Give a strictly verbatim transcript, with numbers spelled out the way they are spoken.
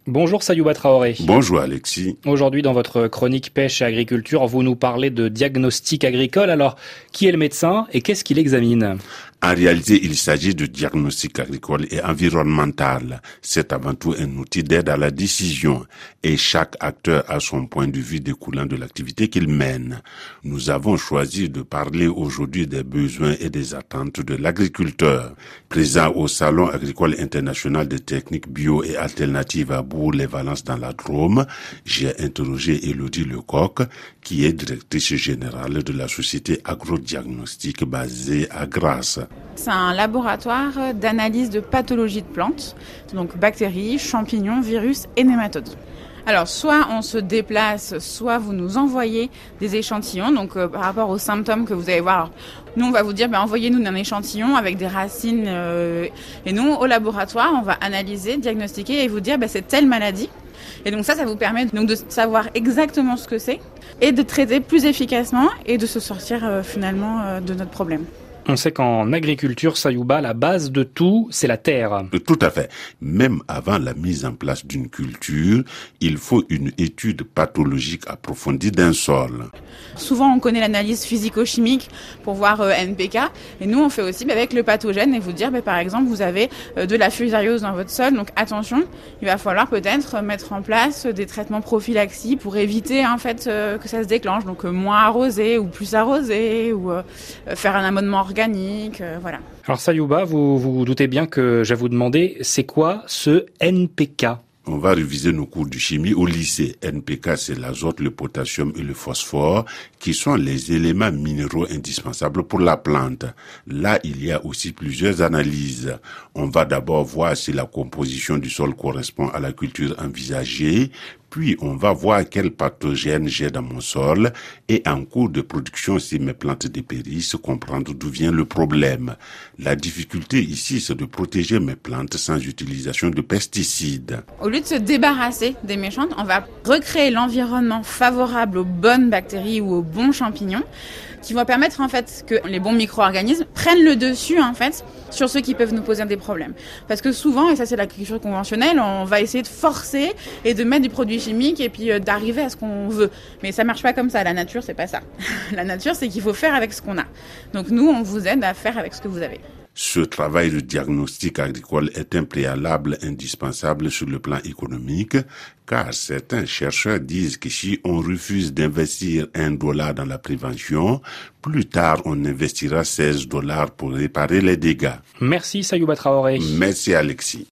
Bonjour Sayouba Traoré. Bonjour Alexis. Aujourd'hui dans votre chronique pêche et agriculture, vous nous parlez de diagnostic agricole. Alors, qui est le médecin et qu'est-ce qu'il examine ? En réalité, il s'agit de diagnostic agricole et environnemental. C'est avant tout un outil d'aide à la décision et chaque acteur a son point de vue découlant de l'activité qu'il mène. Nous avons choisi de parler aujourd'hui des besoins et des attentes de l'agriculteur. Présent au Salon agricole international des techniques bio et alternatives à Bourg-les-Valences dans la Drôme, j'ai interrogé Élodie Lecoq, qui est directrice générale de la société agrodiagnostique basée à Grasse. C'est un laboratoire d'analyse de pathologies de plantes, donc bactéries, champignons, virus et nématodes. Alors, soit on se déplace, soit vous nous envoyez des échantillons, donc euh, par rapport aux symptômes que vous allez voir. Alors, nous, on va vous dire, ben, envoyez-nous un échantillon avec des racines, euh, et nous, au laboratoire, on va analyser, diagnostiquer et vous dire, ben, c'est telle maladie. Et donc ça, ça vous permet donc de savoir exactement ce que c'est et de traiter plus efficacement et de se sortir euh, finalement euh, de notre problème. On sait qu'en agriculture, Sayouba, la base de tout, c'est la terre. Tout à fait. Même avant la mise en place d'une culture, il faut une étude pathologique approfondie d'un sol. Souvent, on connaît l'analyse physico-chimique pour voir euh, N P K. Et nous, on fait aussi bah, avec le pathogène et vous dire, bah, par exemple, vous avez euh, de la fusariose dans votre sol. Donc attention, il va falloir peut-être mettre en place des traitements prophylaxie pour éviter en fait euh, que ça se déclenche. Donc euh, moins arroser ou plus arroser ou euh, faire un amendement organique, euh, voilà. Alors Sayouba, vous vous doutez bien que je vais vous demander, c'est quoi ce N P K ? On va réviser nos cours de chimie au lycée. N P K, c'est l'azote, le potassium et le phosphore, qui sont les éléments minéraux indispensables pour la plante. Là, il y a aussi plusieurs analyses. On va d'abord voir si la composition du sol correspond à la culture envisagée, puis on va voir quel pathogène j'ai dans mon sol et en cours de production, si mes plantes dépérissent, comprendre d'où vient le problème. La difficulté ici, c'est de protéger mes plantes sans utilisation de pesticides. Au lieu de se débarrasser des méchantes, on va recréer l'environnement favorable aux bonnes bactéries ou aux bons champignons qui vont permettre en fait que les bons micro-organismes prennent le dessus en fait sur ceux qui peuvent nous poser des problèmes. Parce que souvent, et ça c'est l'agriculture conventionnelle, on va essayer de forcer et de mettre des produits chimiques et puis euh, d'arriver à ce qu'on veut. Mais ça marche pas comme ça. La nature, c'est pas ça. La nature, c'est qu'il faut faire avec ce qu'on a. Donc nous, on vous aide à faire avec ce que vous avez. Ce travail de diagnostic agricole est un préalable indispensable sur le plan économique, car certains chercheurs disent que si on refuse d'investir un dollar dans la prévention, plus tard on investira seize dollars pour réparer les dégâts. Merci Sayouba Traoré. Merci Alexis.